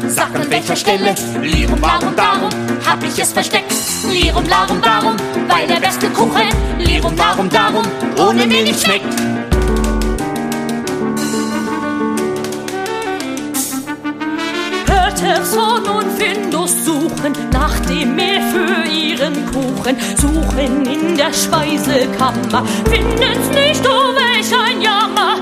Sag an welcher Stelle, Lirum Larum Darum, hab ich es versteckt. Lirum Larum Darum, weil der beste Kuchen, Lirum Larum Darum, ohne Mehl nicht schmeckt. Peterson und Findus suchen nach dem Mehl für ihren Kuchen, suchen in der Speisekammer, finden's nicht, oh welch ein Jammer.